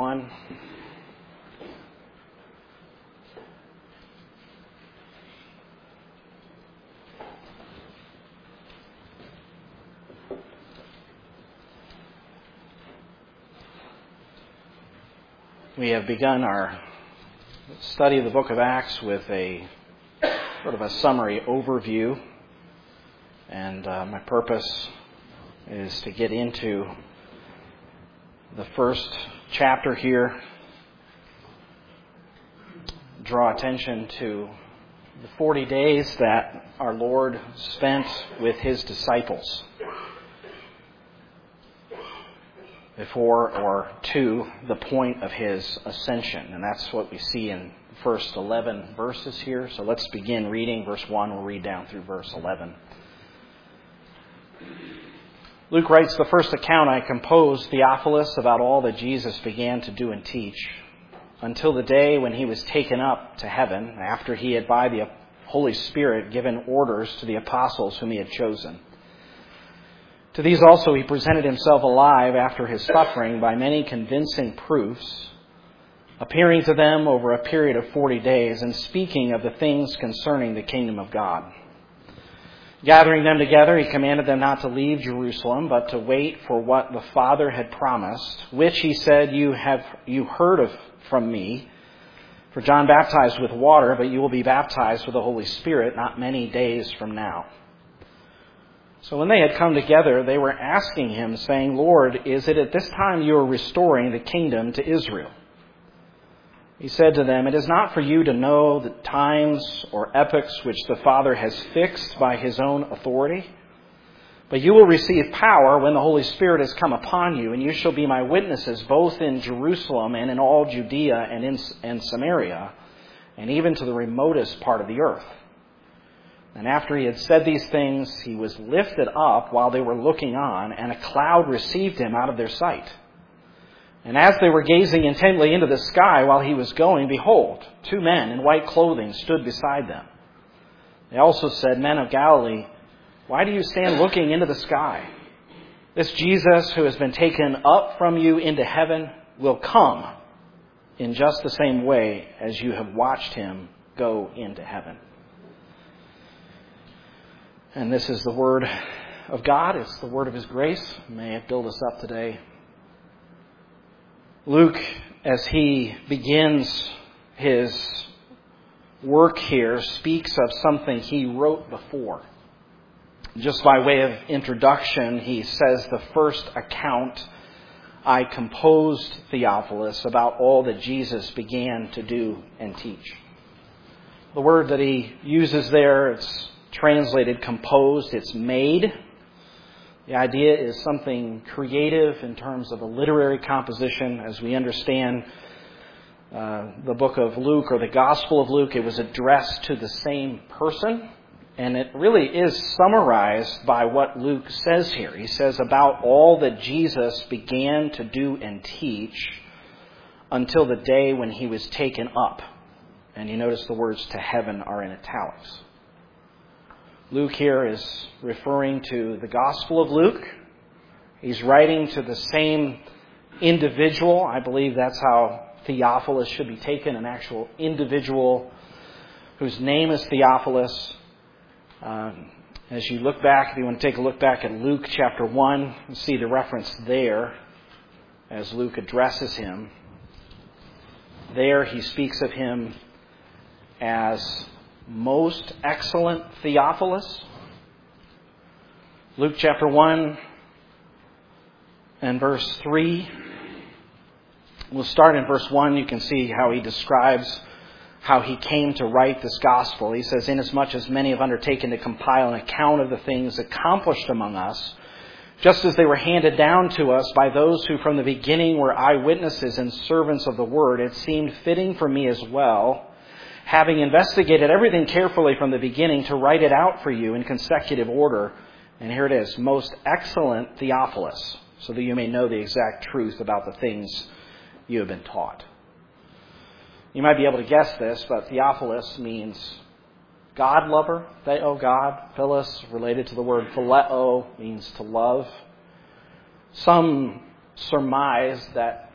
1. We have begun our study of the book of Acts with a sort of a summary overview, and my purpose is to get into the first chapter here, draw attention to the 40 days that our Lord spent with His disciples before or to the point of His ascension. And that's what we see in the first 11 verses here. So let's begin reading verse 1. We'll read down through verse 11. Luke writes, "The first account I composed, Theophilus, about all that Jesus began to do and teach, until the day when He was taken up to heaven, after He had by the Holy Spirit given orders to the apostles whom He had chosen. To these also He presented Himself alive after His suffering by many convincing proofs, appearing to them over a period of 40 days and speaking of the things concerning the kingdom of God. Gathering them together, He commanded them not to leave Jerusalem, but to wait for what the Father had promised, which He said, you heard of from me. For John baptized with water, but you will be baptized with the Holy Spirit not many days from now." So when they had come together, they were asking Him, saying, "Lord, is it at this time you are restoring the kingdom to Israel?" He said to them, "It is not for you to know the times or epochs which the Father has fixed by His own authority, but you will receive power when the Holy Spirit has come upon you, and you shall be my witnesses both in Jerusalem and in all Judea and Samaria, and even to the remotest part of the earth." And after He had said these things, He was lifted up while they were looking on, and a cloud received Him out of their sight. And as they were gazing intently into the sky while He was going, behold, 2 men in white clothing stood beside them. They also said, "Men of Galilee, why do you stand looking into the sky? This Jesus who has been taken up from you into heaven will come in just the same way as you have watched Him go into heaven." And this is the word of God. It's the word of His grace. May it build us up today. Luke, as he begins his work here, speaks of something he wrote before. Just by way of introduction, he says, "The first account I composed, Theophilus, about all that Jesus began to do and teach." The word that he uses there, it's translated composed, it's made. The idea is something creative in terms of a literary composition. As we understand the book of Luke or the Gospel of Luke, it was addressed to the same person. And it really is summarized by what Luke says here. He says, about all that Jesus began to do and teach until the day when He was taken up. And you notice the words "to heaven" are in italics. Luke here is referring to the Gospel of Luke. He's writing to the same individual. I believe that's how Theophilus should be taken, an actual individual whose name is Theophilus. As you look back, if you want to take a look back at Luke chapter 1, you see the reference there as Luke addresses him. There he speaks of him as "Most excellent Theophilus." Luke chapter 1 and verse 3. We'll start in verse 1. You can see how he describes how he came to write this gospel. He says, "Inasmuch as many have undertaken to compile an account of the things accomplished among us, just as they were handed down to us by those who from the beginning were eyewitnesses and servants of the word, it seemed fitting for me as well, having investigated everything carefully from the beginning, to write it out for you in consecutive order." And here it is, "Most excellent Theophilus," so that you may know the exact truth about the things you have been taught. You might be able to guess this, but Theophilus means God lover. Theo, God. Philos, related to the word phileo, means to love. Some surmise that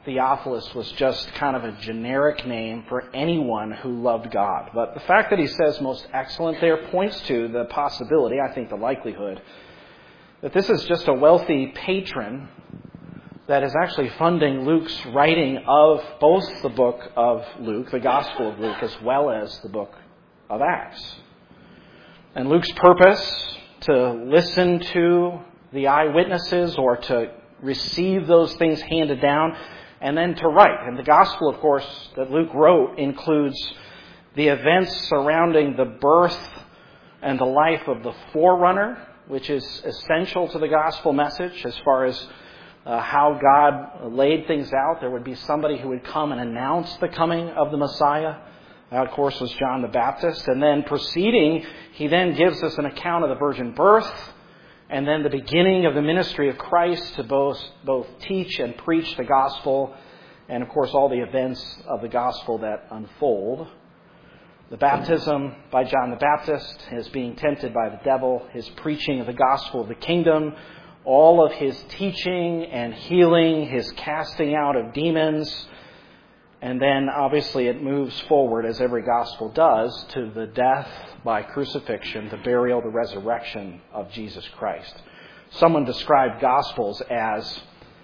Theophilus was just kind of a generic name for anyone who loved God. But the fact that he says most excellent there points to the possibility, I think the likelihood, that this is just a wealthy patron that is actually funding Luke's writing of both the book of Luke, the Gospel of Luke, as well as the book of Acts. And Luke's purpose to listen to the eyewitnesses or to receive those things handed down and then to write. And the Gospel, of course, that Luke wrote includes the events surrounding the birth and the life of the forerunner, which is essential to the gospel message as far as how God laid things out. There would be somebody who would come and announce the coming of the Messiah. That, of course, was John the Baptist. And then proceeding, he then gives us an account of the virgin birth and then the beginning of the ministry of Christ to both teach and preach the gospel and, of course, all the events of the gospel that unfold. The baptism by John the Baptist, his being tempted by the devil, his preaching of the gospel of the kingdom, all of his teaching and healing, his casting out of demons, and then obviously it moves forward, as every gospel does, to the death by crucifixion, the burial, the resurrection of Jesus Christ. Someone described gospels as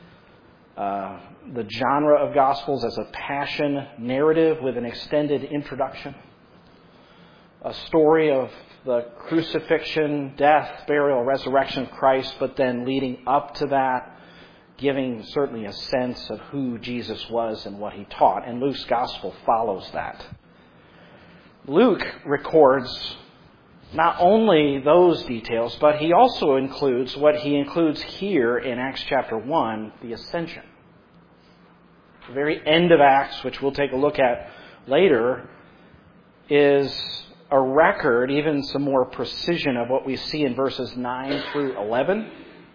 the genre of gospels as a passion narrative with an extended introduction. A story of the crucifixion, death, burial, resurrection of Christ, but then leading up to that, giving certainly a sense of who Jesus was and what he taught. And Luke's gospel follows that. Luke records not only those details, but he also includes what he includes here in Acts chapter 1, the ascension. The very end of Acts, which we'll take a look at later, is a record, even some more precision of what we see in verses 9 through 11.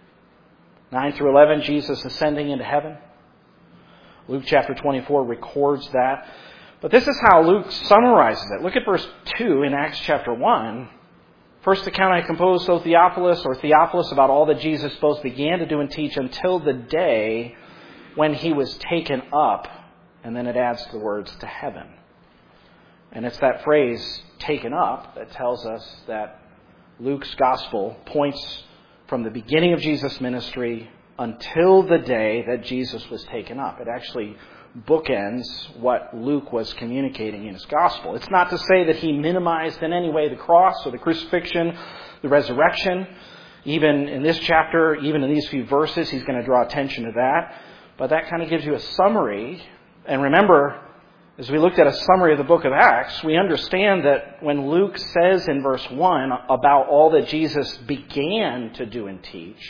9 through 11, Jesus ascending into heaven. Luke chapter 24 records that. But this is how Luke summarizes it. Look at verse 2 in Acts chapter 1. First account I composed, O Theophilus, about all that Jesus both began to do and teach until the day when he was taken up. And then it adds the words to heaven. And it's that phrase, taken up, that tells us that Luke's gospel points from the beginning of Jesus' ministry until the day that Jesus was taken up. It actually bookends what Luke was communicating in his gospel. It's not to say that he minimized in any way the cross or the crucifixion, the resurrection. Even in this chapter, even in these few verses, he's going to draw attention to that. But that kind of gives you a summary. And remember, as we looked at a summary of the book of Acts, we understand that when Luke says in verse 1 about all that Jesus began to do and teach,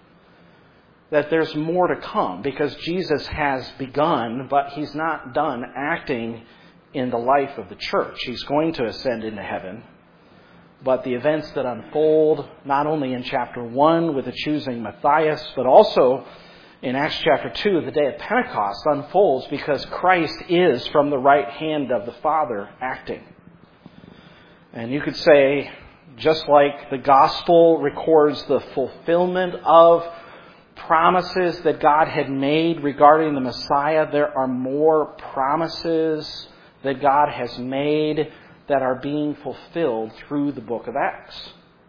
that there's more to come, because Jesus has begun, but he's not done acting in the life of the church. He's going to ascend into heaven. But the events that unfold, not only in chapter 1 with the choosing Matthias, but also in Acts chapter 2, the day of Pentecost unfolds because Christ is from the right hand of the Father acting. And you could say, just like the gospel records the fulfillment of promises that God had made regarding the Messiah, there are more promises that God has made that are being fulfilled through the book of Acts.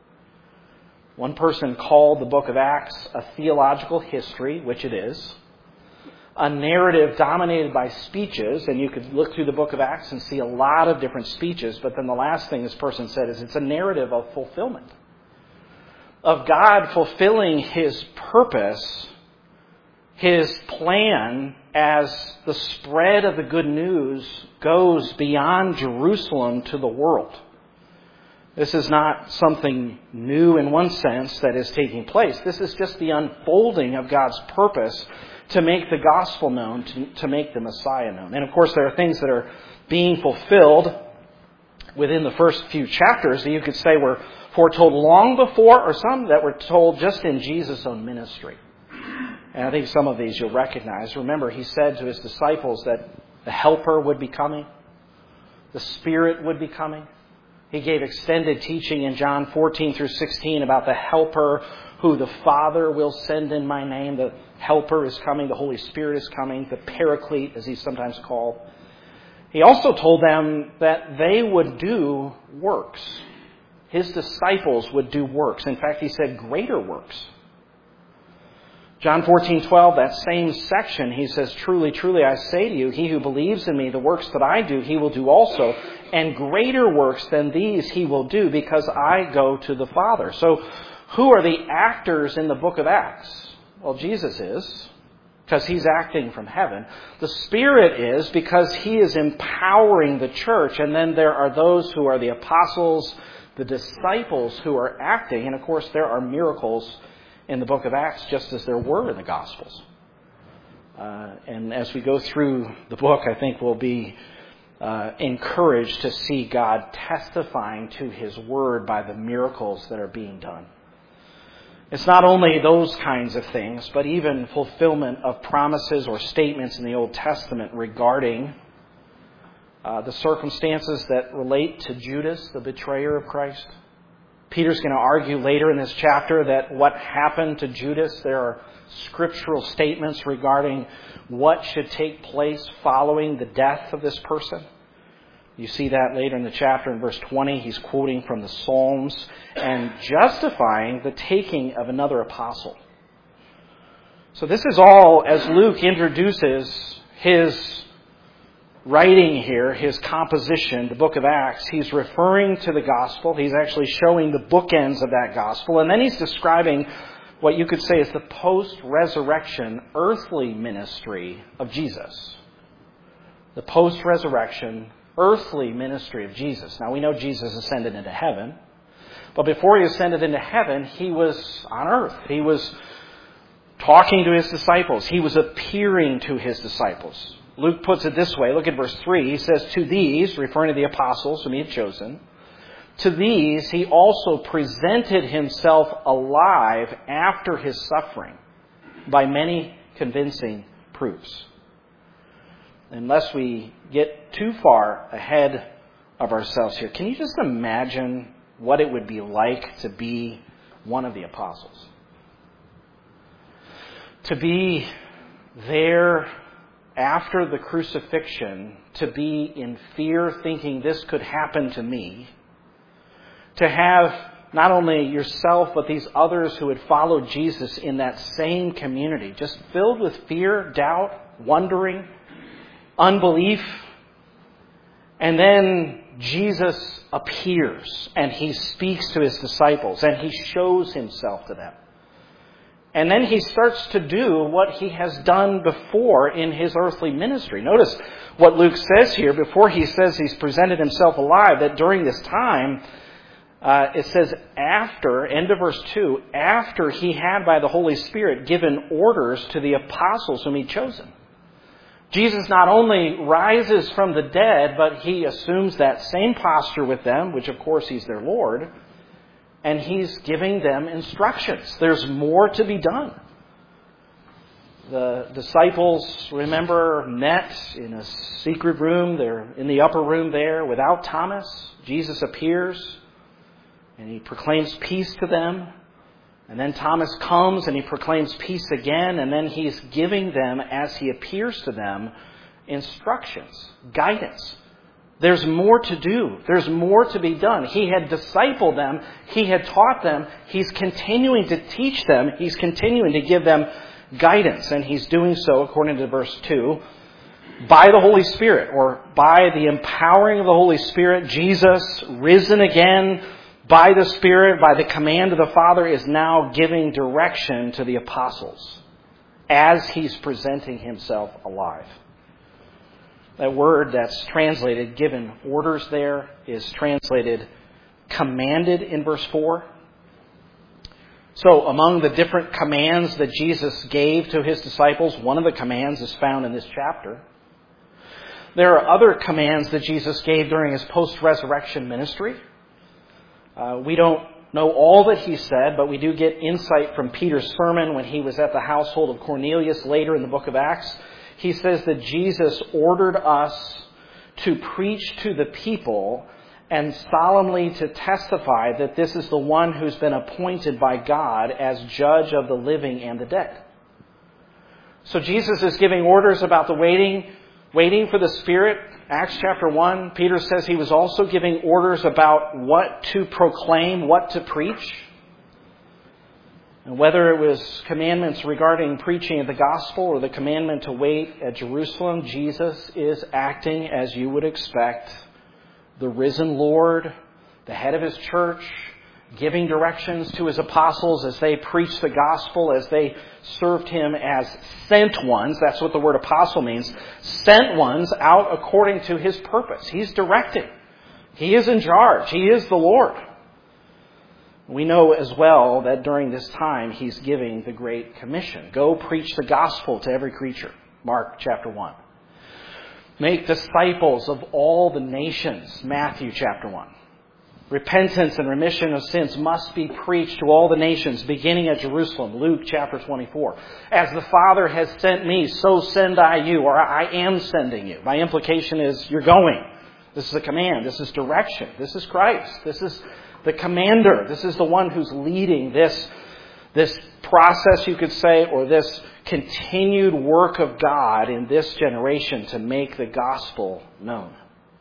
One person called the book of Acts a theological history, which it is, a narrative dominated by speeches, and you could look through the book of Acts and see a lot of different speeches, but then the last thing this person said is it's a narrative of fulfillment, of God fulfilling his purpose, his plan as the spread of the good news goes beyond Jerusalem to the world. This is not something new in one sense that is taking place. This is just the unfolding of God's purpose to make the gospel known, to make the Messiah known. And of course, there are things that are being fulfilled within the first few chapters that you could say were foretold long before, or some that were told just in Jesus' own ministry. And I think some of these you'll recognize. Remember, he said to his disciples that the Helper would be coming, the Spirit would be coming. He gave extended teaching in John 14 through 16 about the Helper who the Father will send in my name. The Helper is coming. The Holy Spirit is coming. The Paraclete, as he's sometimes called. He also told them that they would do works. His disciples would do works. In fact, he said greater works. John 14:12, that same section, he says, "Truly, truly, I say to you, he who believes in me, the works that I do, he will do also. And greater works than these he will do, because I go to the Father." So who are the actors in the book of Acts? Well, Jesus is, because he's acting from heaven. The Spirit is, because he is empowering the church. And then there are those who are the apostles, the disciples who are acting. And of course, there are miracles in the book of Acts, just as there were in the Gospels. And as we go through the book, I think we'll be encouraged to see God testifying to his word by the miracles that are being done. It's not only those kinds of things, but even fulfillment of promises or statements in the Old Testament regarding the circumstances that relate to Judas, the betrayer of Christ. Peter's going to argue later in this chapter that what happened to Judas, there are scriptural statements regarding what should take place following the death of this person. You see that later in the chapter in verse 20. He's quoting from the Psalms and justifying the taking of another apostle. So this is all as Luke introduces his writing here, his composition, the book of Acts. He's referring to the gospel. He's actually showing the bookends of that gospel. And then he's describing what you could say is the post-resurrection earthly ministry of Jesus. The post-resurrection earthly ministry of Jesus. Now we know Jesus ascended into heaven. But before he ascended into heaven, he was on earth. He was talking to his disciples. He was appearing to his disciples. Luke puts it this way. Look at verse 3. He says, "To these," referring to the apostles whom he had chosen, "to these he also presented himself alive after his suffering by many convincing proofs." Unless we get too far ahead of ourselves here, can you just imagine what it would be like to be one of the apostles? To be there after the crucifixion, to be in fear, thinking this could happen to me. To have not only yourself, but these others who had followed Jesus in that same community, just filled with fear, doubt, wondering, unbelief. And then Jesus appears and he speaks to his disciples and he shows himself to them. And then he starts to do what he has done before in his earthly ministry. Notice what Luke says here before he says he's presented himself alive, that during this time, it says after, end of verse 2, after he had by the Holy Spirit given orders to the apostles whom he'd chosen. Jesus not only rises from the dead, but he assumes that same posture with them, which of course he's their Lord, and he's giving them instructions. There's more to be done. The disciples, remember, met in a secret room. They're in the upper room there without Thomas. Jesus appears and he proclaims peace to them. And then Thomas comes and he proclaims peace again. And then he's giving them, as he appears to them, instructions, guidance. There's more to do. There's more to be done. He had discipled them. He had taught them. He's continuing to teach them. He's continuing to give them guidance. And he's doing so, according to verse 2, by the Holy Spirit, or by the empowering of the Holy Spirit. Jesus, risen again by the Spirit, by the command of the Father, is now giving direction to the apostles as he's presenting himself alive. That word that's translated, given orders there, is translated commanded in verse 4. So among the different commands that Jesus gave to his disciples, one of the commands is found in this chapter. There are other commands that Jesus gave during his post-resurrection ministry. We don't know all that he said, but we do get insight from Peter's sermon when he was at the household of Cornelius later in the book of Acts. He says that Jesus ordered us to preach to the people and solemnly to testify that this is the one who's been appointed by God as judge of the living and the dead. So Jesus is giving orders about the waiting for the Spirit. Acts chapter 1, Peter says he was also giving orders about what to proclaim, what to preach. And whether it was commandments regarding preaching of the gospel or the commandment to wait at Jerusalem, Jesus is acting as you would expect. The risen Lord, the head of His church, giving directions to His apostles as they preached the gospel, as they served Him as sent ones. That's what the word apostle means. Sent ones out according to His purpose. He's directing. He is in charge. He is the Lord. We know as well that during this time He's giving the Great Commission. Go preach the gospel to every creature. Mark chapter 1. Make disciples of all the nations. Matthew chapter 1. Repentance and remission of sins must be preached to all the nations, beginning at Jerusalem. Luke chapter 24. As the Father has sent me, so send I you, or I am sending you. My implication is you're going. This is a command. This is direction. This is Christ. This is the commander. This is the one who's leading this process, you could say, or this continued work of God in this generation to make the gospel known.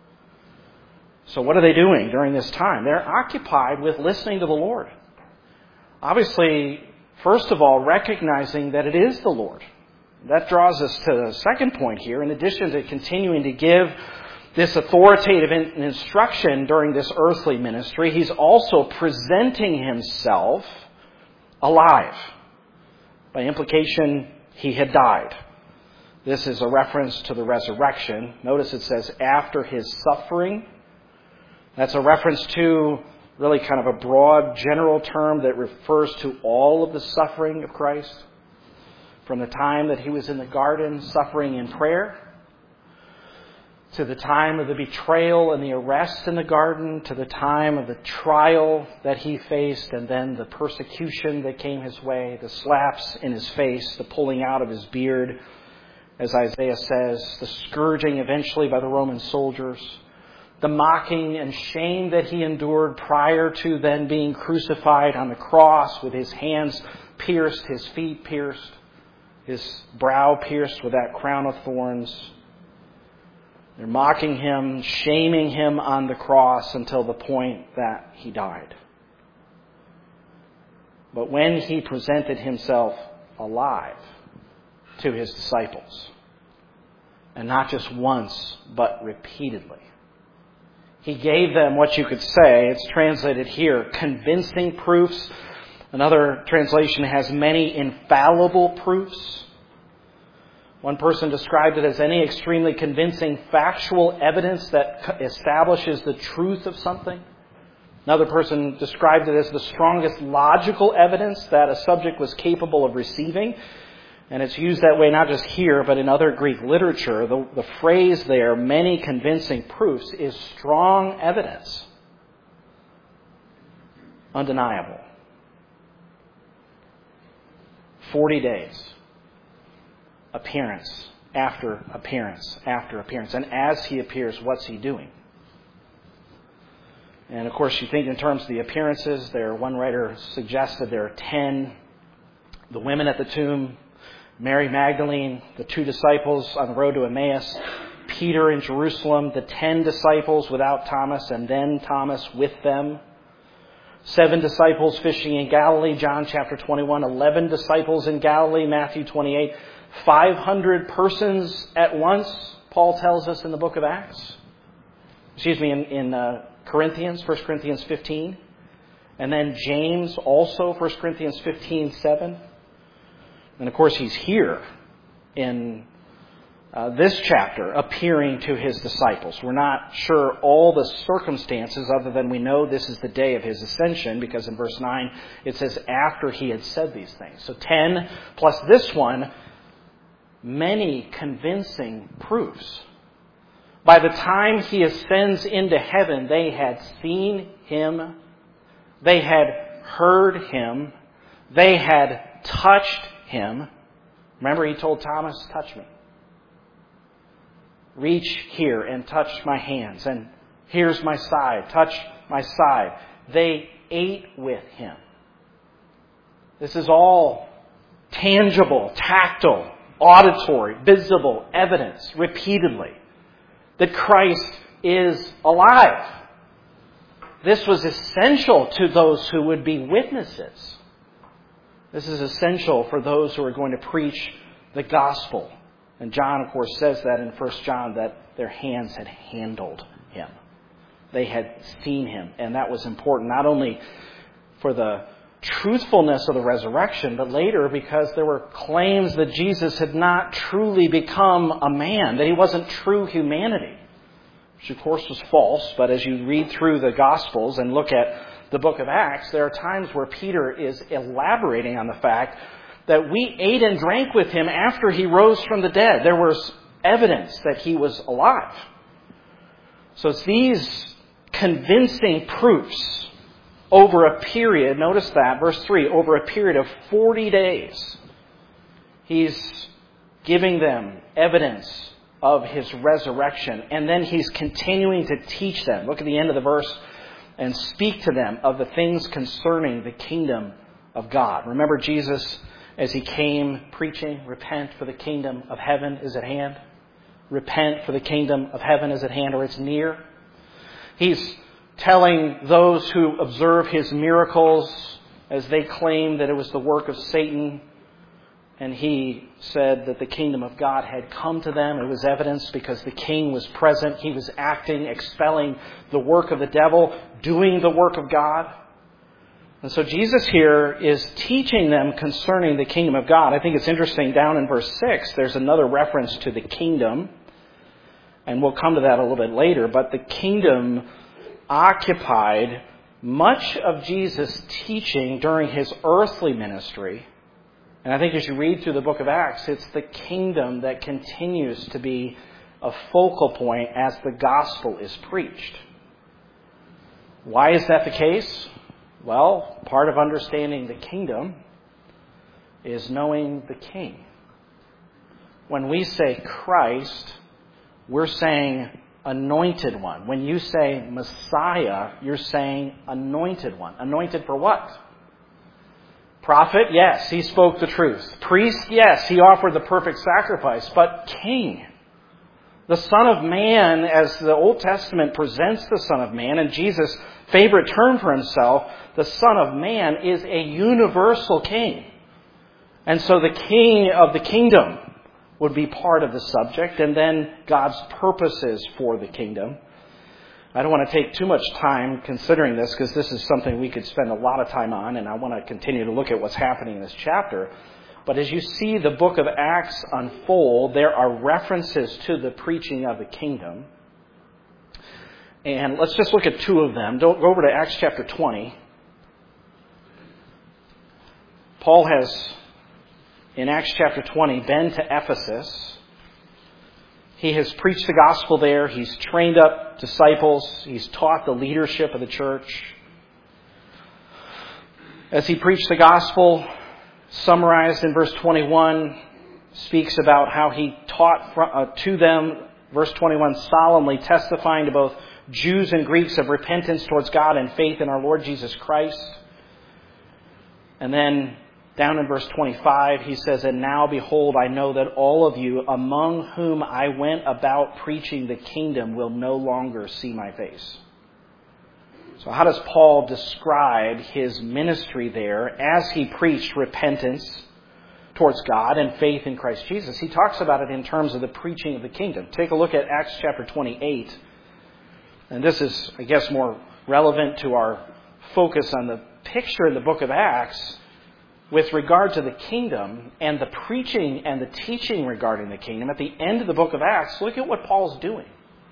So what are they doing during this time? They're occupied with listening to the Lord. Obviously, first of all, recognizing that it is the Lord. That draws us to the second point here. In addition to continuing to give this authoritative instruction during this earthly ministry, He's also presenting Himself alive. By implication, He had died. This is a reference to the resurrection. Notice it says, after His suffering. That's a reference to really kind of a broad general term that refers to all of the suffering of Christ. From the time that He was in the garden suffering in prayer, to the time of the betrayal and the arrest in the garden, to the time of the trial that He faced, and then the persecution that came His way, the slaps in His face, the pulling out of His beard, as Isaiah says, the scourging eventually by the Roman soldiers, the mocking and shame that He endured prior to then being crucified on the cross with His hands pierced, His feet pierced, His brow pierced with that crown of thorns. They're mocking Him, shaming Him on the cross until the point that He died. But when He presented Himself alive to His disciples, and not just once, but repeatedly, He gave them what you could say, it's translated here, convincing proofs. Another translation has many infallible proofs. One person described it as any extremely convincing factual evidence that establishes the truth of something. Another person described it as the strongest logical evidence that a subject was capable of receiving. And it's used that way not just here, but in other Greek literature. The phrase there, many convincing proofs, is strong evidence. Undeniable. 40 days. Appearance after appearance after appearance. And as He appears, what's He doing? And of course, you think in terms of the appearances, one writer suggested there are 10. The women at the tomb, Mary Magdalene, the 2 disciples on the road to Emmaus, Peter in Jerusalem, the 10 disciples without Thomas, and then Thomas with them. 7 disciples fishing in Galilee, John chapter 21. 11 disciples in Galilee, Matthew 28. 500 persons at once, Paul tells us in the book of Acts. In Corinthians, 1 Corinthians 15. And then James also, 1 Corinthians 15:7. And of course, He's here in this chapter appearing to His disciples. We're not sure all the circumstances other than we know this is the day of His ascension, because in verse 9 it says after He had said these things. So 10 plus this one, many convincing proofs. By the time He ascends into heaven, they had seen Him, they had heard Him, they had touched Him. Remember, He told Thomas, touch me. Reach here and touch my hands. And Here's my side. Touch my side. They ate with him. This is all tangible, tactile, auditory, visible evidence repeatedly that Christ is alive. This was essential to those who would be witnesses. This is essential for those who are going to preach the gospel. And John, of course, says that in 1 John, that their hands had handled him. They had seen him. And that was important not only for the truthfulness of the resurrection, but later because there were claims that Jesus had not truly become a man, that he wasn't true humanity, which of course was false. But as you read through the Gospels and look at the book of Acts, there are times where Peter is elaborating on the fact that we ate and drank with him after he rose from the dead. There was evidence that he was alive. So it's these convincing proofs over a period, notice that, verse 3, over a period of 40 days. He's giving them evidence of his resurrection. And then he's continuing to teach them. Look at the end of the verse. And speak to them of the things concerning the kingdom of God. Remember Jesus, as he came preaching, repent, for the kingdom of heaven is at hand. Repent, for the kingdom of heaven is at hand, or it's near. He's telling those who observe his miracles, as they claim that it was the work of Satan, and he said that the kingdom of God had come to them. It was evidence because the king was present. He was acting, expelling the work of the devil, doing the work of God. And so Jesus here is teaching them concerning the kingdom of God. I think it's interesting, down in verse 6, there's another reference to the kingdom. And we'll come to that a little bit later. But the kingdom occupied much of Jesus' teaching during his earthly ministry. And I think as you read through the book of Acts, it's the kingdom that continues to be a focal point as the gospel is preached. Why is that the case? Well, part of understanding the kingdom is knowing the king. When we say Christ, we're saying anointed one. When you say Messiah, you're saying anointed one. Anointed for what? Prophet, yes, he spoke the truth. Priest, yes, he offered the perfect sacrifice. But king, the Son of Man, as the Old Testament presents the Son of Man, and Jesus' favorite term for himself, the Son of Man, is a universal king. And so the king of the kingdom would be part of the subject, and then God's purposes for the kingdom. I don't want to take too much time considering this, because this is something we could spend a lot of time on, and I want to continue to look at what's happening in this chapter. But as you see the book of Acts unfold, there are references to the preaching of the kingdom. And let's just look at two of them. Go over to Acts chapter 20. Paul has, in Acts chapter 20, been to Ephesus. He has preached the gospel there. He's trained up disciples. He's taught the leadership of the church. As he preached the gospel, summarized in verse 21, speaks about how he taught to them, verse 21, solemnly testifying to both Jews and Greeks of repentance towards God and faith in our Lord Jesus Christ. And then down in verse 25, he says, and now behold, I know that all of you among whom I went about preaching the kingdom will no longer see my face. So how does Paul describe his ministry there as he preached repentance towards God and faith in Christ Jesus? He talks about it in terms of the preaching of the kingdom. Take a look at Acts chapter 28. And this is, I guess, more relevant to our focus on the picture in the book of Acts with regard to the kingdom and the preaching and the teaching regarding the kingdom. At the end of the book of Acts, look at what Paul's doing.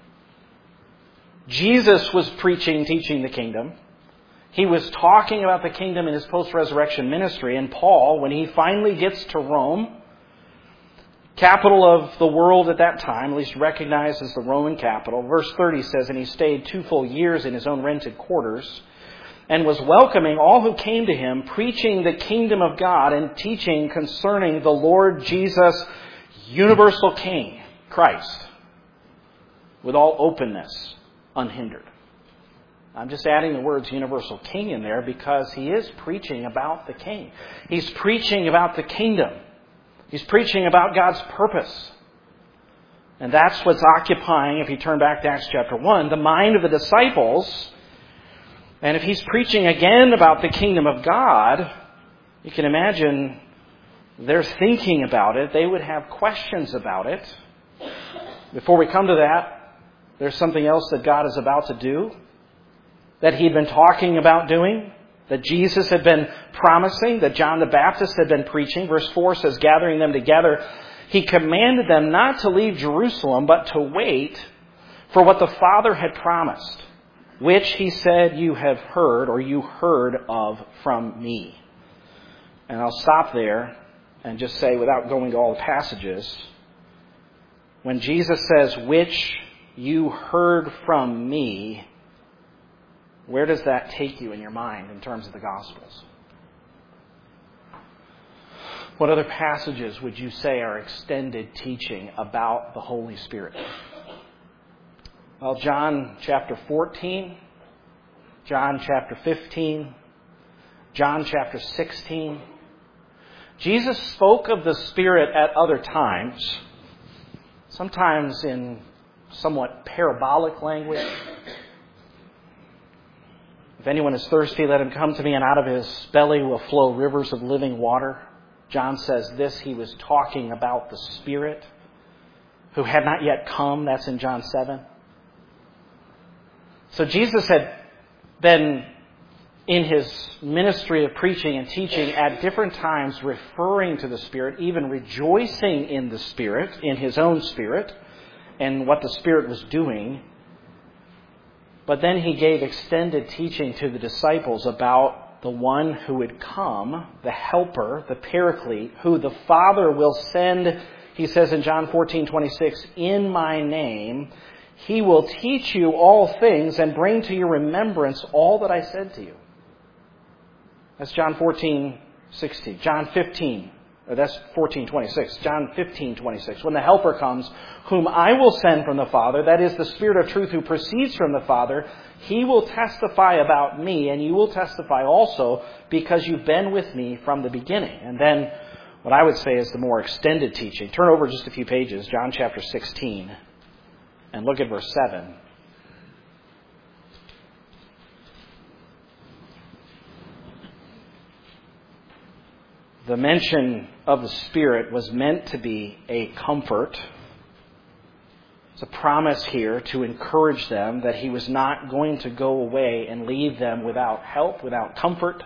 Jesus was preaching, teaching the kingdom. He was talking about the kingdom in his post-resurrection ministry. And Paul, when he finally gets to Rome, capital of the world at that time, at least recognized as the Roman capital, verse 30 says, and he stayed 2 full years in his own rented quarters, and was welcoming all who came to him, preaching the kingdom of God and teaching concerning the Lord Jesus, universal King, Christ, with all openness unhindered. I'm just adding the words universal king in there because he is preaching about the king. He's preaching about the kingdom. He's preaching about God's purpose. And that's what's occupying, if you turn back to Acts chapter 1, the mind of the disciples. And if he's preaching again about the kingdom of God, you can imagine they're thinking about it. They would have questions about it. Before we come to that, there's something else that God is about to do, that he'd been talking about doing, that Jesus had been promising, that John the Baptist had been preaching. Verse 4 says, gathering them together, he commanded them not to leave Jerusalem, but to wait for what the Father had promised, which he said you have heard, or you heard of from me. And I'll stop there and just say, without going to all the passages, when Jesus says, which you heard from me, where does that take you in your mind in terms of the Gospels? What other passages would you say are extended teaching about the Holy Spirit? Well, John chapter 14, John chapter 15, John chapter 16. Jesus spoke of the Spirit at other times, sometimes in somewhat parabolic language. If anyone is thirsty, let him come to me, and out of his belly will flow rivers of living water. John says this, he was talking about the Spirit who had not yet come. That's in John 7. So Jesus had been in his ministry of preaching and teaching at different times referring to the Spirit, even rejoicing in the Spirit, in his own Spirit, and what the Spirit was doing. But then he gave extended teaching to the disciples about the one who would come, the Helper, the Paraclete, who the Father will send, he says in John 14:26, in my name. He will teach you all things and bring to your remembrance all that I said to you. That's John 14:16. John 15. That's 14:26. John 15:26. When the Helper comes, whom I will send from the Father, that is the Spirit of truth who proceeds from the Father, he will testify about me, and you will testify also because you've been with me from the beginning. And then what I would say is the more extended teaching. Turn over just a few pages, John chapter 16, and look at verse 7. The mention of the Spirit was meant to be a comfort. It's a promise here to encourage them that he was not going to go away and leave them without help, without comfort.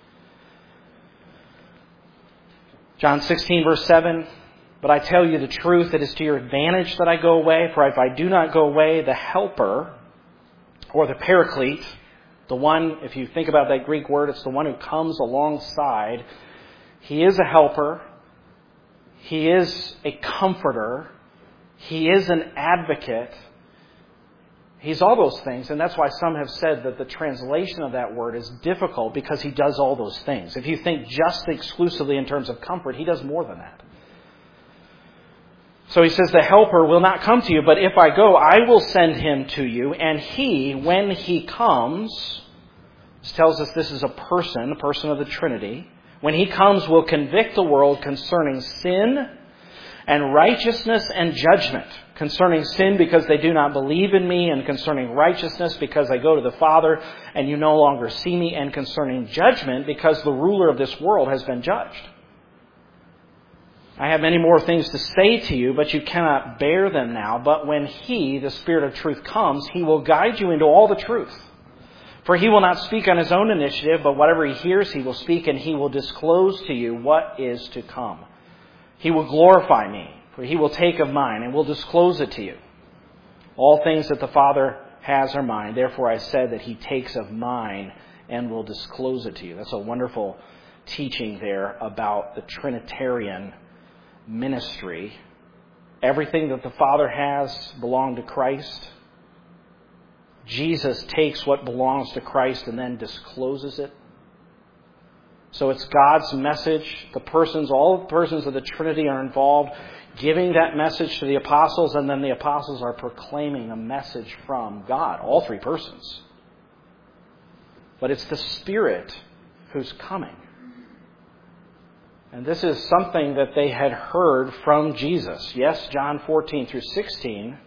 John 16, verse 7, but I tell you the truth, it is to your advantage that I go away, for if I do not go away, the Helper, or the Paraclete, the one, if you think about that Greek word, it's the one who comes alongside. He is a helper. He is a comforter. He is an advocate. He's all those things, and that's why some have said that the translation of that word is difficult because he does all those things. If you think just exclusively in terms of comfort, he does more than that. So he says, the Helper will not come to you, but if I go, I will send him to you, and he, when he comes, this tells us this is a person of the Trinity, when he comes, will convict the world concerning sin and righteousness and judgment. Concerning sin because they do not believe in me, and concerning righteousness because I go to the Father and you no longer see me, and concerning judgment because the ruler of this world has been judged. I have many more things to say to you, but you cannot bear them now. But when he, the Spirit of truth, comes, he will guide you into all the truth. For he will not speak on his own initiative, but whatever he hears he will speak, and he will disclose to you what is to come. He will glorify me, for he will take of mine and will disclose it to you. All things that the Father has are mine. Therefore I said that he takes of mine and will disclose it to you. That's a wonderful teaching there about the Trinitarian ministry. Everything that the Father has belonged to Christ. Jesus takes what belongs to Christ and then discloses it. So it's God's message. All the persons of the Trinity are involved. giving that message to the apostles, and then the apostles are proclaiming a message from God, all three persons. But it's the Spirit who's coming. And this is something that they had heard from Jesus. Yes, John 14 through 16,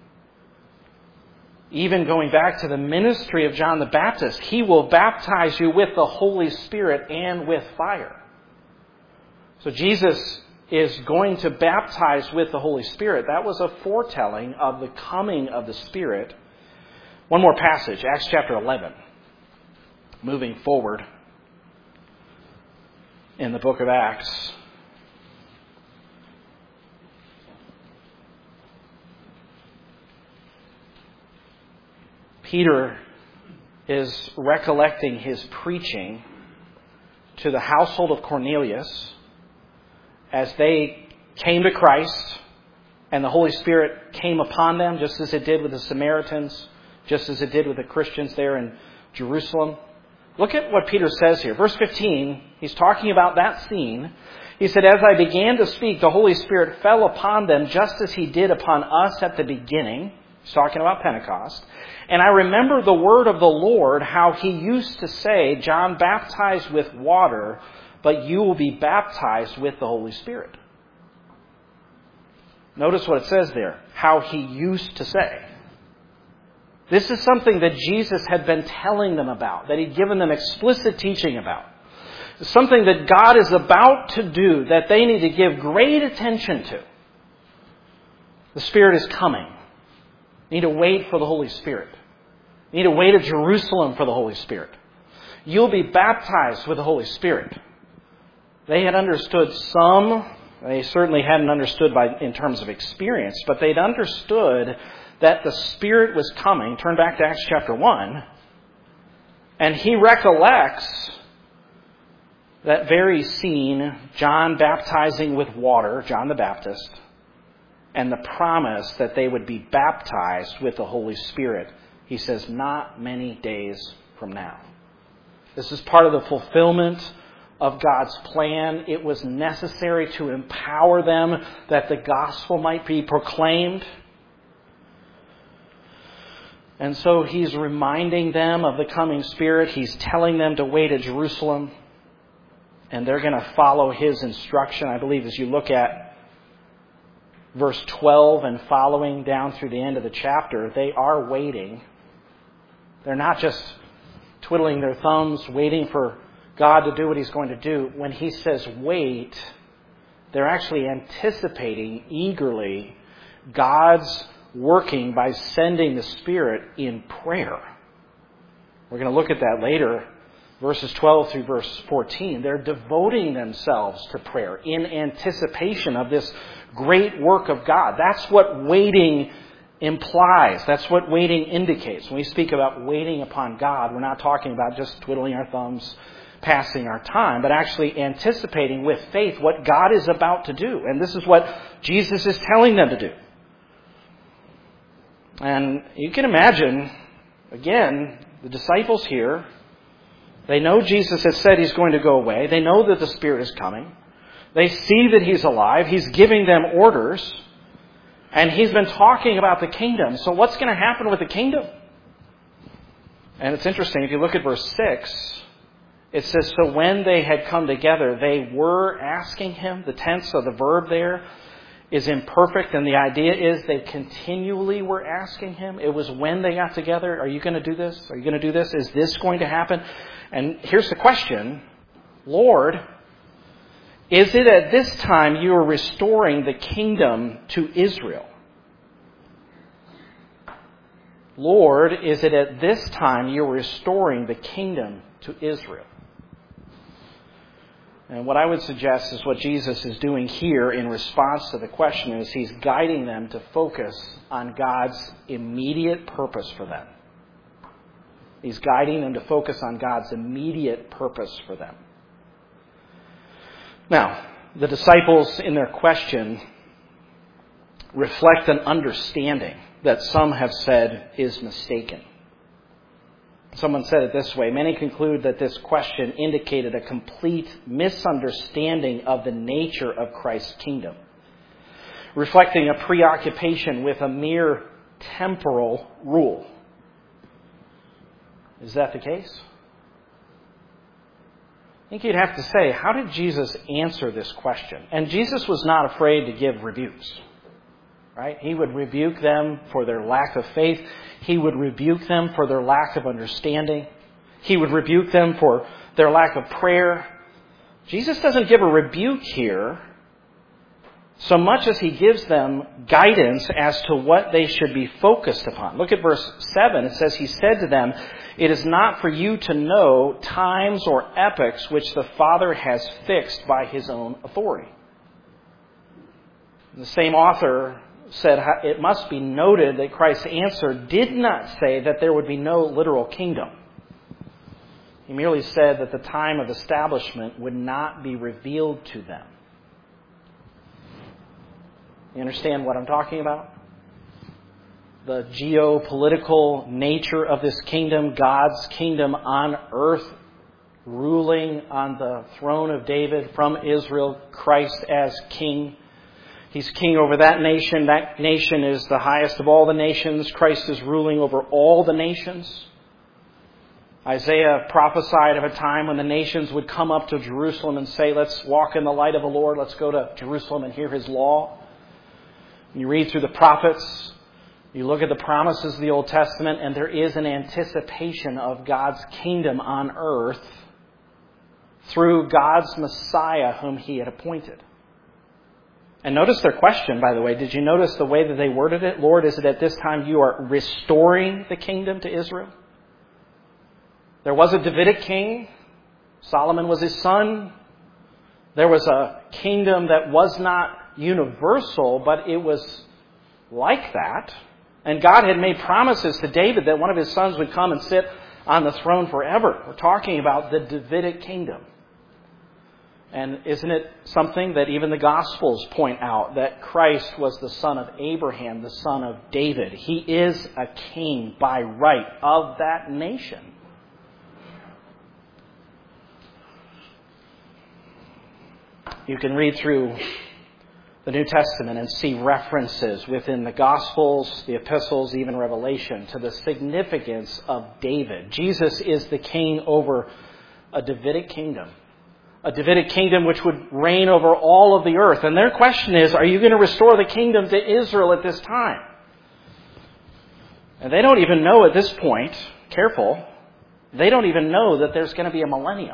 even going back to the ministry of John the Baptist, he will baptize you with the Holy Spirit and with fire. So Jesus is going to baptize with the Holy Spirit. That was a foretelling of the coming of the Spirit. One more passage, Acts chapter 11. Moving forward in the book of Acts. Peter is recollecting his preaching to the household of Cornelius as they came to Christ and the Holy Spirit came upon them, just as it did with the Samaritans, just as it did with the Christians there in Jerusalem. Look at what Peter says here. Verse 15, he's talking about that scene. He said, "As I began to speak, the Holy Spirit fell upon them just as he did upon us at the beginning." He's talking about Pentecost. "And I remember the word of the Lord, how he used to say, 'John baptized with water, but you will be baptized with the Holy Spirit.'" Notice what it says there. How he used to say. This is something that Jesus had been telling them about, that he'd given them explicit teaching about. It's something that God is about to do that they need to give great attention to. The Spirit is coming. You need to wait for the Holy Spirit. You need to wait at Jerusalem for the Holy Spirit. You'll be baptized with the Holy Spirit. They had understood some. They certainly hadn't understood in terms of experience, but they'd understood that the Spirit was coming. Turn back to Acts chapter 1. And he recollects that very scene, John baptizing with water, John the Baptist, and the promise that they would be baptized with the Holy Spirit. He says, not many days from now. This is part of the fulfillment of God's plan. It was necessary to empower them that the gospel might be proclaimed. And so he's reminding them of the coming Spirit. He's telling them to wait at Jerusalem. And they're going to follow his instruction. I believe as you look at verse 12 and following down through the end of the chapter, they are waiting. They're not just twiddling their thumbs, waiting for God to do what he's going to do. When he says wait, they're actually anticipating eagerly God's working by sending the Spirit in prayer. We're going to look at that later, verses 12 through verse 14. They're devoting themselves to prayer in anticipation of this great work of God. That's what waiting implies. That's what waiting indicates. When we speak about waiting upon God, we're not talking about just twiddling our thumbs, passing our time, but actually anticipating with faith what God is about to do. And this is what Jesus is telling them to do. And you can imagine, again, the disciples here, they know Jesus has said he's going to go away. They know that the Spirit is coming. They see that he's alive. He's giving them orders. And he's been talking about the kingdom. So what's going to happen with the kingdom? And it's interesting, if you look at verse 6, it says, so when they had come together, they were asking him. The tense of the verb there is imperfect, and the idea is they continually were asking him. It was when they got together. Are you going to do this? Are you going to do this? Is this going to happen? And here's the question. Lord, is it at this time you are restoring the kingdom to Israel? Lord, is it at this time you are restoring the kingdom to Israel? And what I would suggest is what Jesus is doing here in response to the question is he's guiding them to focus on God's immediate purpose for them. He's guiding them to focus on God's immediate purpose for them. Now, the disciples in their question reflect an understanding that some have said is mistaken. Someone said it this way. Many conclude that this question indicated a complete misunderstanding of the nature of Christ's kingdom. reflecting a preoccupation with a mere temporal rule. Is that the case? I think you'd have to say, how did Jesus answer this question? And Jesus was not afraid to give rebukes. Right? He would rebuke them for their lack of faith. He would rebuke them for their lack of understanding. He would rebuke them for their lack of prayer. Jesus doesn't give a rebuke here so much as he gives them guidance as to what they should be focused upon. Look at verse 7. It says, He said to them, "It is not for you to know times or epochs which the Father has fixed by His own authority." The same author said it must be noted that Christ's answer did not say that there would be no literal kingdom. He merely said that the time of establishment would not be revealed to them. You understand what I'm talking about? The geopolitical nature of this kingdom, God's kingdom on earth, ruling on the throne of David from Israel, Christ as king. He's king over that nation. That nation is the highest of all the nations. Christ is ruling over all the nations. Isaiah prophesied of a time when the nations would come up to Jerusalem and say, "Let's walk in the light of the Lord. Let's go to Jerusalem and hear His law." You read through the prophets, you look at the promises of the Old Testament, and there is an anticipation of God's kingdom on earth through God's Messiah whom He had appointed. And notice their question, by the way. Did you notice the way that they worded it? "Lord, is it at this time you are restoring the kingdom to Israel?" There was a Davidic king. Solomon was his son. There was a kingdom that was not universal, but it was like that. And God had made promises to David that one of his sons would come and sit on the throne forever. We're talking about the Davidic kingdom. And isn't it something that even the Gospels point out, that Christ was the son of Abraham, the son of David? He is a king by right of that nation. You can read through the New Testament and see references within the Gospels, the epistles, even Revelation, to the significance of David. Jesus is the king over a Davidic kingdom. A Davidic kingdom which would reign over all of the earth. And their question is, are you going to restore the kingdom to Israel at this time? And they don't even know at this point, careful, they don't even know that there's going to be a millennium.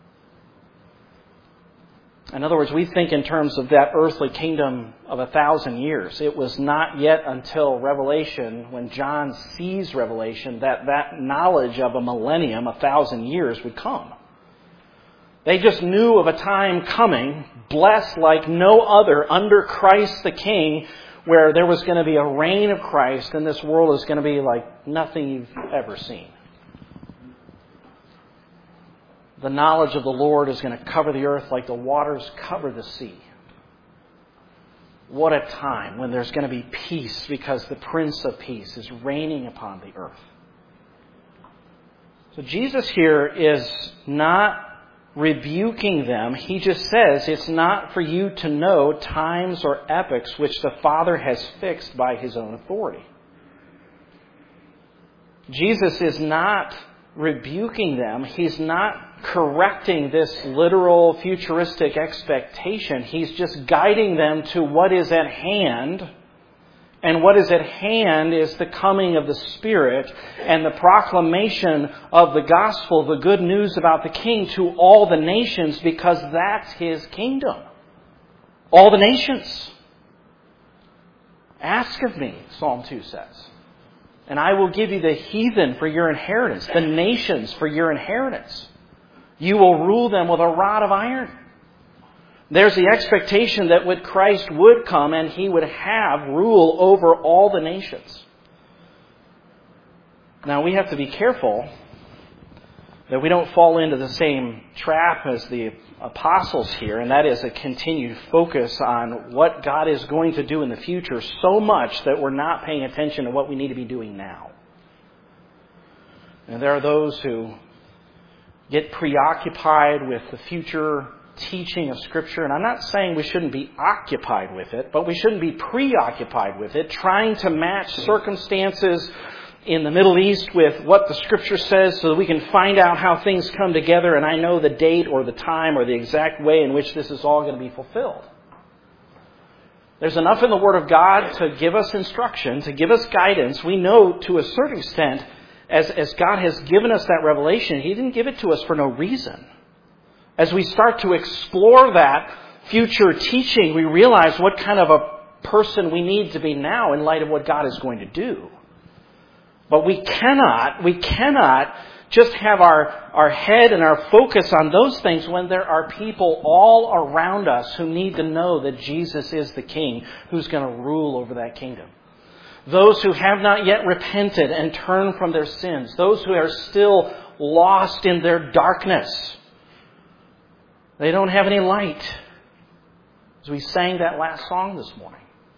In other words, we think in terms of that earthly kingdom of 1,000 years. It was not yet until Revelation, when John sees Revelation, that that knowledge of a millennium, 1,000 years, would come. They just knew of a time coming, blessed like no other, under Christ the King, where there was going to be a reign of Christ, and this world is going to be like nothing you've ever seen. The knowledge of the Lord is going to cover the earth like the waters cover the sea. What a time when there's going to be peace, because the Prince of Peace is reigning upon the earth. So Jesus here is not rebuking them. He just says it's not for you to know times or epochs which the Father has fixed by His own authority. Jesus is not rebuking them. He's not correcting this literal futuristic expectation. He's just guiding them to what is at hand. And what is at hand is the coming of the Spirit and the proclamation of the gospel, the good news about the King, to all the nations, because that's His kingdom. All the nations. Ask of me, Psalm 2 says, and I will give you the heathen for your inheritance, the nations for your inheritance. You will rule them with a rod of iron. There's the expectation that with Christ would come and He would have rule over all the nations. Now we have to be careful that we don't fall into the same trap as the apostles here, and that is a continued focus on what God is going to do in the future so much that we're not paying attention to what we need to be doing now. And there are those who get preoccupied with the future teaching of Scripture, and I'm not saying we shouldn't be occupied with it, but we shouldn't be preoccupied with it, trying to match circumstances in the Middle East with what the Scripture says so that we can find out how things come together and I know the date or the time or the exact way in which this is all going to be fulfilled. There's enough in the Word of God to give us instruction, to give us guidance. We know to a certain extent, as God has given us that revelation, He didn't give it to us for no reason. As we start to explore that future teaching, we realize what kind of a person we need to be now in light of what God is going to do. But we cannot just have our head and our focus on those things when there are people all around us who need to know that Jesus is the King who's going to rule over that kingdom. Those who have not yet repented and turned from their sins. Those who are still lost in their darkness. They don't have any light. As we sang that last song this morning.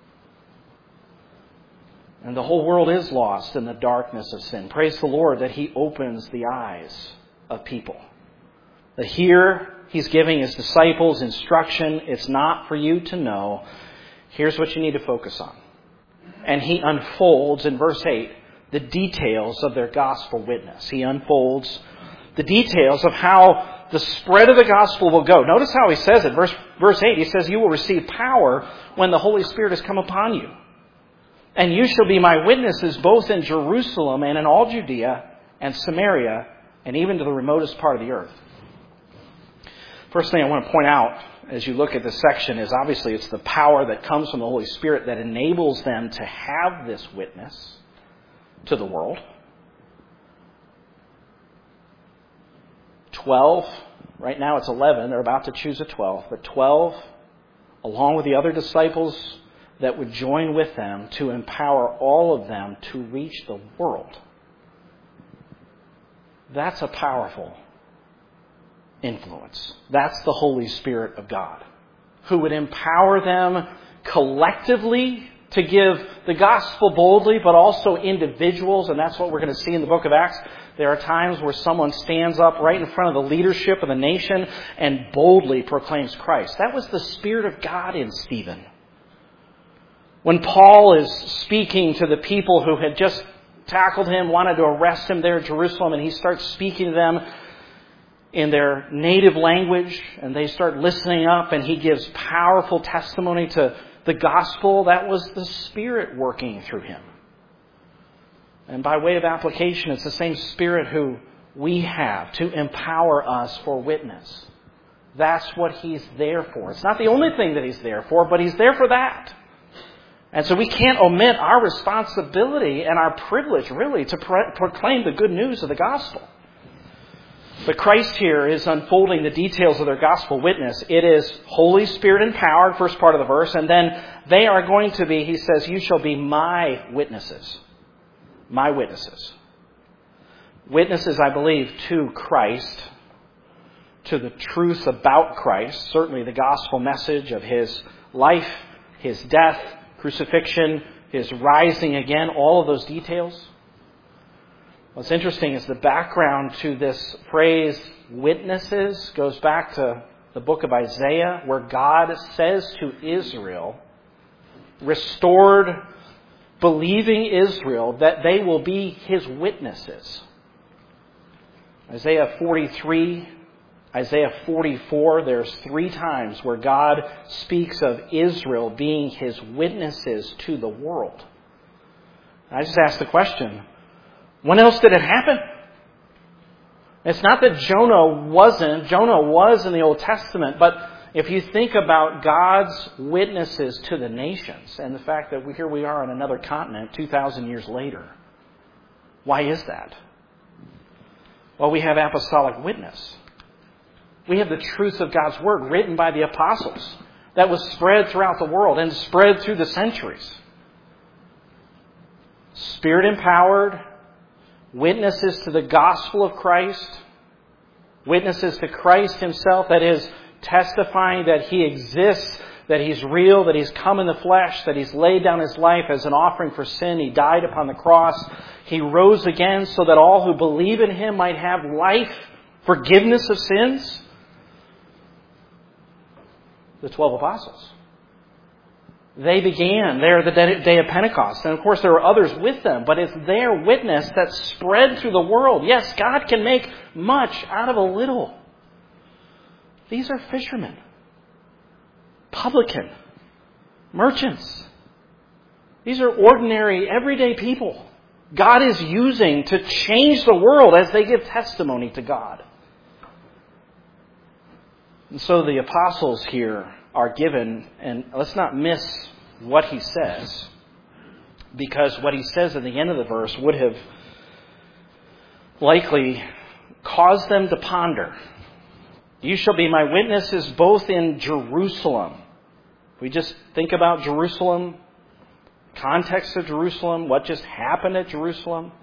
And the whole world is lost in the darkness of sin. Praise the Lord that He opens the eyes of people. That here He's giving His disciples instruction. It's not for you to know. Here's what you need to focus on. And He unfolds in verse 8 the details of their gospel witness. He unfolds the details of how the spread of the gospel will go. Notice how He says it. Verse 8, He says, you will receive power when the Holy Spirit has come upon you. And you shall be my witnesses both in Jerusalem and in all Judea and Samaria and even to the remotest part of the earth. First thing I want to point out as you look at this section is obviously it's the power that comes from the Holy Spirit that enables them to have this witness to the world. 12, right now it's 11, they're about to choose a 12, but 12, along with the other disciples that would join with them to empower all of them to reach the world. That's a powerful influence. That's the Holy Spirit of God, who would empower them collectively to give the gospel boldly, but also individuals, and that's what we're going to see in the book of Acts. There are times where someone stands up right in front of the leadership of the nation and boldly proclaims Christ. That was the Spirit of God in Stephen. When Paul is speaking to the people who had just tackled him, wanted to arrest him there in Jerusalem, and he starts speaking to them in their native language, and they start listening up, and he gives powerful testimony to the gospel. That was the Spirit working through him. And by way of application, it's the same Spirit who we have to empower us for witness. That's what He's there for. It's not the only thing that He's there for, but He's there for that. And so we can't omit our responsibility and our privilege, really, to proclaim the good news of the gospel. But Christ here is unfolding the details of their gospel witness. It is Holy Spirit empowered, first part of the verse, and then they are going to be, He says, you shall be my witnesses. My witnesses. Witnesses, I believe, to Christ, to the truth about Christ, certainly the gospel message of His life, His death, crucifixion, His rising again, all of those details. What's interesting is the background to this phrase, witnesses, goes back to the book of Isaiah, where God says to Israel, restored, believing Israel, that they will be His witnesses. Isaiah 43, Isaiah 44, there's 3 times where God speaks of Israel being His witnesses to the world. I just ask the question, when else did it happen? It's not that Jonah wasn't. Jonah was in the Old Testament, but if you think about God's witnesses to the nations and the fact that here we are on another continent 2,000 years later, why is that? Well, we have apostolic witness. We have the truth of God's Word written by the apostles that was spread throughout the world and spread through the centuries. Spirit-empowered, witnesses to the gospel of Christ, witnesses to Christ Himself, that is, testifying that He exists, that He's real, that He's come in the flesh, that He's laid down His life as an offering for sin. He died upon the cross. He rose again so that all who believe in Him might have life, forgiveness of sins. the 12 apostles. They began there the day of Pentecost. And of course there were others with them, but it's their witness that spread through the world. Yes, God can make much out of a little. These are fishermen, publican, merchants. These are ordinary, everyday people God is using to change the world as they give testimony to God. And so the apostles here are given, and let's not miss what he says, because what he says at the end of the verse would have likely caused them to ponder. You shall be my witnesses both in Jerusalem. We just think about Jerusalem, context of Jerusalem, what just happened at Jerusalem.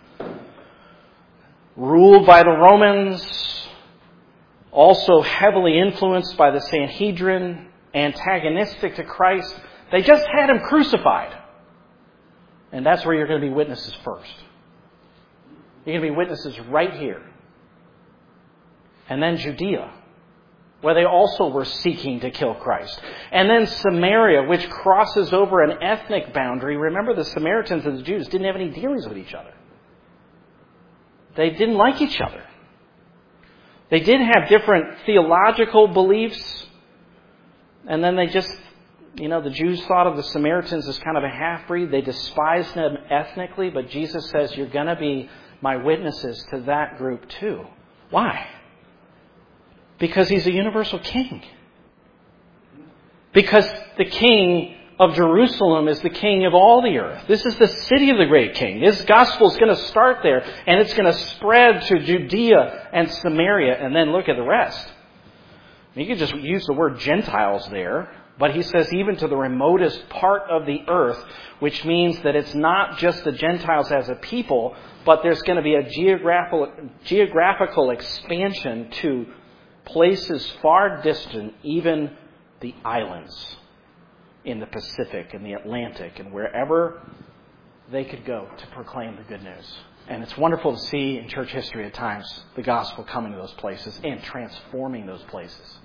Ruled by the Romans, also heavily influenced by the Sanhedrin, antagonistic to Christ. They just had him crucified. And that's where you're going to be witnesses first. You're going to be witnesses right here. And then Judea, where they also were seeking to kill Christ. And then Samaria, which crosses over an ethnic boundary. Remember, the Samaritans and the Jews didn't have any dealings with each other. They didn't like each other. They did have different theological beliefs. And then they just, the Jews thought of the Samaritans as kind of a half-breed. They despised them ethnically. But Jesus says, you're going to be my witnesses to that group too. Why? Because he's a universal king. Because the king of Jerusalem is the king of all the earth. This is the city of the great king. His gospel is going to start there, and it's going to spread to Judea and Samaria, and then look at the rest. You could just use the word Gentiles there, but he says even to the remotest part of the earth, which means that it's not just the Gentiles as a people, but there's going to be a geographical expansion to places far distant, even the islands in the Pacific and the Atlantic and wherever they could go to proclaim the good news. And it's wonderful to see in church history at times the gospel coming to those places and transforming those places.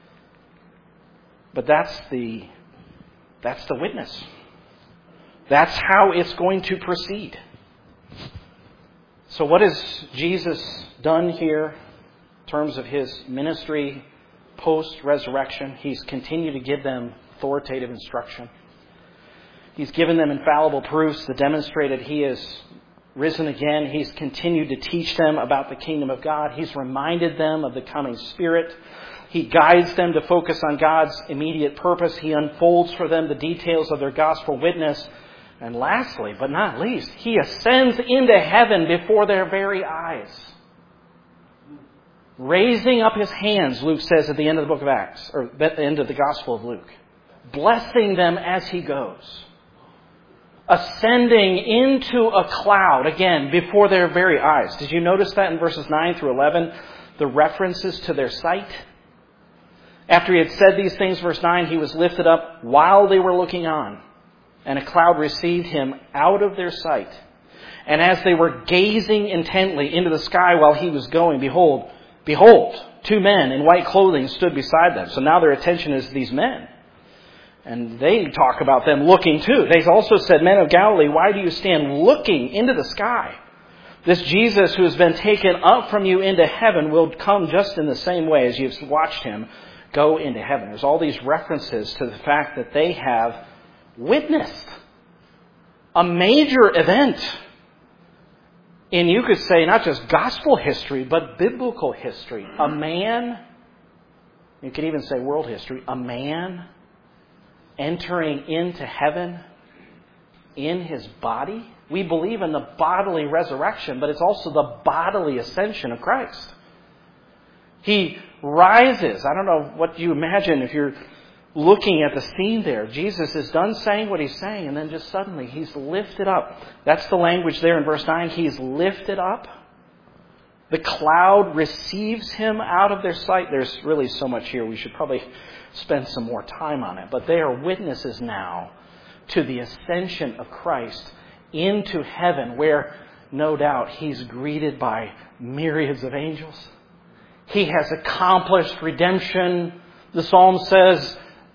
But that's the witness. That's how it's going to proceed. So what has Jesus done here in terms of his ministry post-resurrection? He's continued to give them authoritative instruction. He's given them infallible proofs that demonstrate that he is risen again. He's continued to teach them about the kingdom of God. He's reminded them of the coming Spirit. He guides them to focus on God's immediate purpose. He unfolds for them the details of their gospel witness. And lastly, but not least, he ascends into heaven before their very eyes. Raising up his hands, Luke says at the end of the book of Acts, or at the end of the Gospel of Luke. Blessing them as he goes. Ascending into a cloud, again, before their very eyes. Did you notice that in verses 9 through 11? The references to their sight. After he had said these things, verse 9, he was lifted up while they were looking on. And a cloud received him out of their sight. And as they were gazing intently into the sky while he was going, behold, two men in white clothing stood beside them. So now their attention is these men. And they talk about them looking too. They also said, Men of Galilee, why do you stand looking into the sky? This Jesus who has been taken up from you into heaven will come just in the same way as you've watched him go into heaven. There's all these references to the fact that they have witnessed a major event in, you could say, not just gospel history, but biblical history. A man, you could even say world history, a man entering into heaven in his body. We believe in the bodily resurrection, but it's also the bodily ascension of Christ. He rises. I don't know what you imagine if you're looking at the scene there. Jesus is done saying what he's saying, and then just suddenly he's lifted up. That's the language there in verse 9. He's lifted up. The cloud receives him out of their sight. There's really so much here. We should probably spend some more time on it. But they are witnesses now to the ascension of Christ into heaven, where no doubt he's greeted by myriads of angels. He has accomplished redemption. The psalm says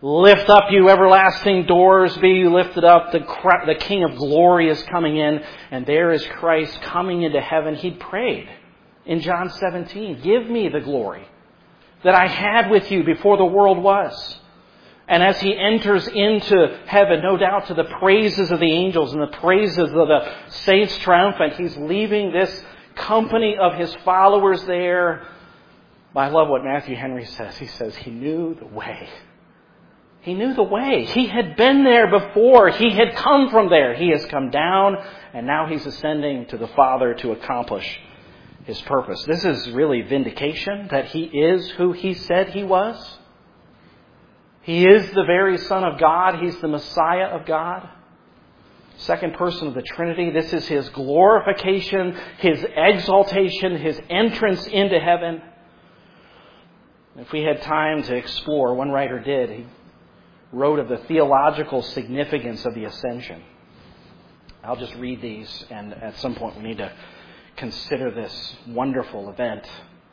Lift up, you everlasting doors, be you lifted up. The King of glory is coming in, and there is Christ coming into heaven. He prayed in John 17, give me the glory that I had with you before the world was. And as he enters into heaven, no doubt to the praises of the angels and the praises of the saints triumphant, he's leaving this company of his followers there. But I love what Matthew Henry says. He says he knew the way. He knew the way. He had been there before. He had come from there. He has come down, and now he's ascending to the Father to accomplish his purpose. This is really vindication that he is who he said he was. He is the very Son of God. He's the Messiah of God. Second person of the Trinity. This is his glorification, his exaltation, his entrance into heaven. If we had time to explore, one writer did. He wrote of the theological significance of the ascension. I'll just read these, and at some point we need to consider this wonderful event.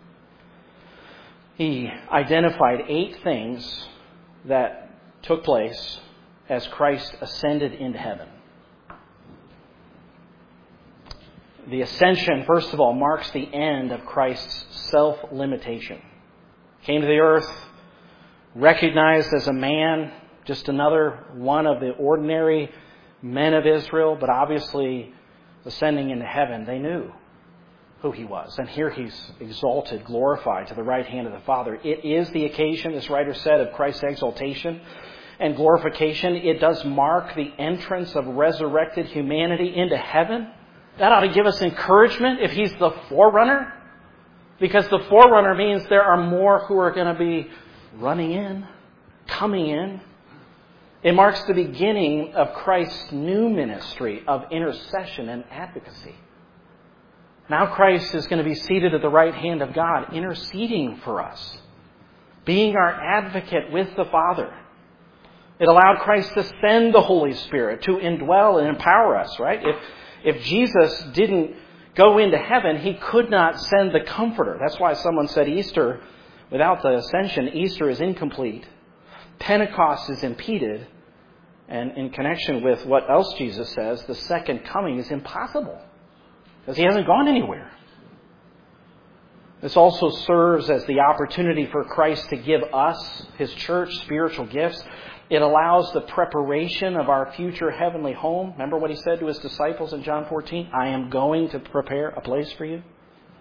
He identified 8 things that took place as Christ ascended into heaven. The ascension, first of all, marks the end of Christ's self-limitation. Came to the earth, recognized as a man, just another one of the ordinary men of Israel, but obviously ascending into heaven, they knew who he was. And here he's exalted, glorified to the right hand of the Father. It is the occasion, this writer said, of Christ's exaltation and glorification. It does mark the entrance of resurrected humanity into heaven. That ought to give us encouragement if he's the forerunner. Because the forerunner means there are more who are going to be running in, coming in. It marks the beginning of Christ's new ministry of intercession and advocacy. Now Christ is going to be seated at the right hand of God, interceding for us, being our advocate with the Father. It allowed Christ to send the Holy Spirit to indwell and empower us, right? If Jesus didn't go into heaven, he could not send the Comforter. That's why someone said Easter, without the ascension, Easter is incomplete. Pentecost is impeded. And in connection with what else Jesus says, the second coming is impossible. Because he hasn't gone anywhere. This also serves as the opportunity for Christ to give us, his church, spiritual gifts. It allows the preparation of our future heavenly home. Remember what he said to his disciples in John 14? I am going to prepare a place for you.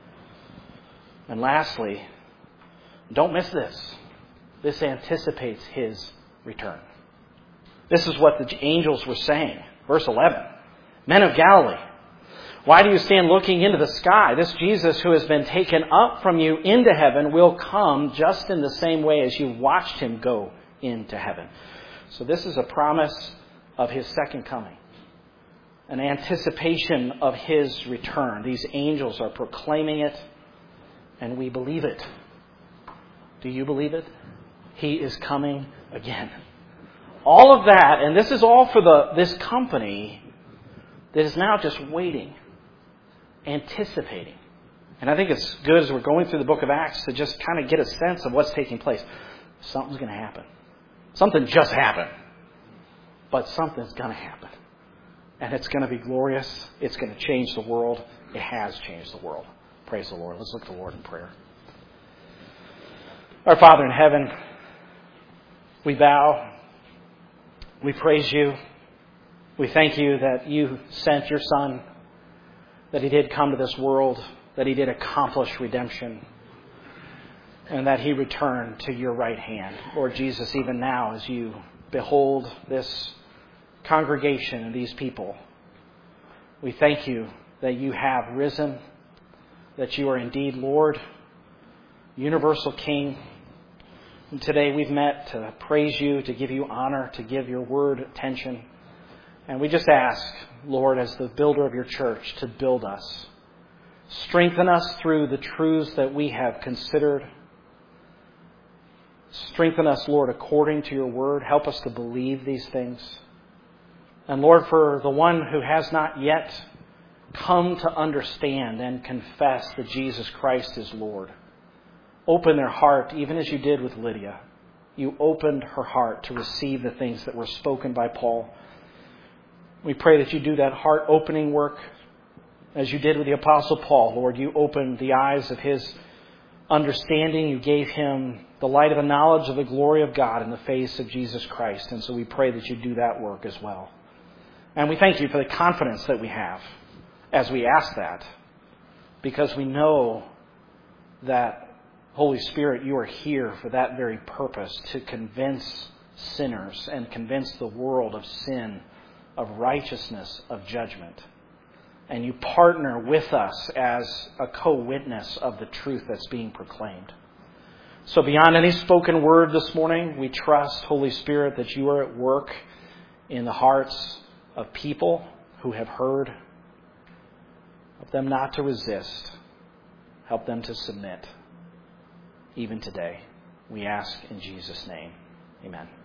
And lastly, don't miss this. This anticipates his return. This is what the angels were saying. Verse 11. Men of Galilee, why do you stand looking into the sky? This Jesus who has been taken up from you into heaven will come just in the same way as you watched him go into heaven. So this is a promise of his second coming. An anticipation of his return. These angels are proclaiming it, and we believe it. Do you believe it? He is coming again. All of that, and this is all for this company that is now just waiting, anticipating. And I think it's good as we're going through the book of Acts to just kind of get a sense of what's taking place. Something's going to happen. Something just happened. But something's going to happen. And it's going to be glorious. It's going to change the world. It has changed the world. Praise the Lord. Let's look to the Lord in prayer. Our Father in heaven, we bow. We praise you. We thank you that you sent your Son, that he did come to this world, that he did accomplish redemption, and that he returned to your right hand. Lord Jesus, even now as you behold this congregation and these people, we thank you that you have risen, that you are indeed Lord, universal King. And today we've met to praise you, to give you honor, to give your word attention. And we just ask, Lord, as the builder of your church, to build us. Strengthen us through the truths that we have considered. Strengthen us, Lord, according to your word. Help us to believe these things. And Lord, for the one who has not yet come to understand and confess that Jesus Christ is Lord, open their heart, even as you did with Lydia. You opened her heart to receive the things that were spoken by Paul. We pray that you do that heart-opening work as you did with the Apostle Paul. Lord, you opened the eyes of his understanding. You gave him the light of the knowledge of the glory of God in the face of Jesus Christ. And so we pray that you do that work as well. And we thank you for the confidence that we have as we ask that, because we know that, Holy Spirit, you are here for that very purpose, to convince sinners and convince the world of sin, of righteousness, of judgment. And you partner with us as a co-witness of the truth that's being proclaimed. So beyond any spoken word this morning, we trust, Holy Spirit, that you are at work in the hearts of people who have heard. Help them not to resist. Help them to submit. Even today, we ask in Jesus' name. Amen.